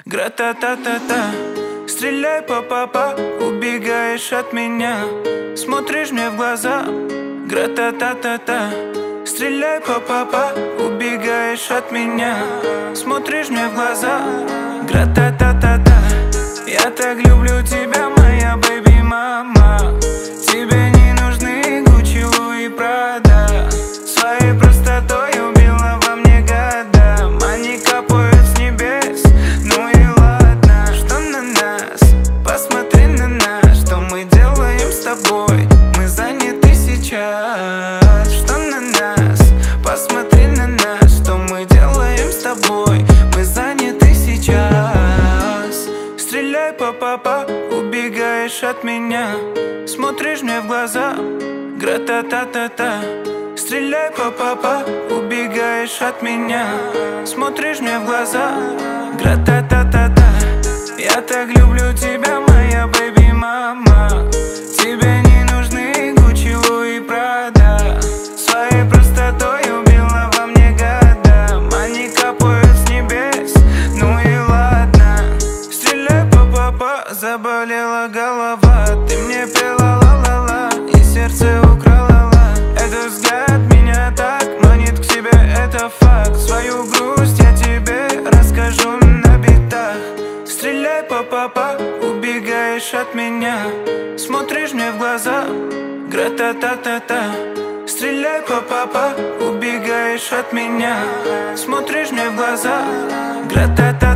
Гра-та-та-та-та, стреляй по-папа, убегаешь от меня, смотришь мне в глаза. Гра-та-та-та-та, стреляй по-папа, убегаешь от меня, смотришь мне в глаза. Гра-та-та-та-та, я так люблю тебя, моя бэби-мама. Тебе не нужны Гуччи, Луи, Прада. Своей простотой убила во мне года. Они капают с небес, ну и ладно. Что на нас? Посмотри на нас. Что мы делаем с тобой? Мы заняты сейчас. Что на нас? Посмотри на нас. Что мы делаем с тобой? Мы заняты сейчас. Стреляй по-папа, убегаешь от меня, смотришь мне в глаза. Гра-та-та-та-та, стреляй по-папа, убегаешь от меня, смотришь мне в глаза. Гра-та-та-та-та, я так люблю тебя, моя бэби-мама. Тебе не нужны Гуччи, Луи, Прада. Своей простотой убила во мне года. Они капают с небес, ну и ладно. Стреляй по-папа, заболела голова. Ты мне пела ла-ла-ла и сердце украла. Этот взгляд меня так манит к себе, это факт. Свою грусть я тебе расскажу на битах. Стреляй по-папа, убегаешь от меня, смотришь мне в глаза. Гра-та-та-та-та, стреляй по-папа, убегаешь от меня, смотришь мне в глаза. Гра-та-та.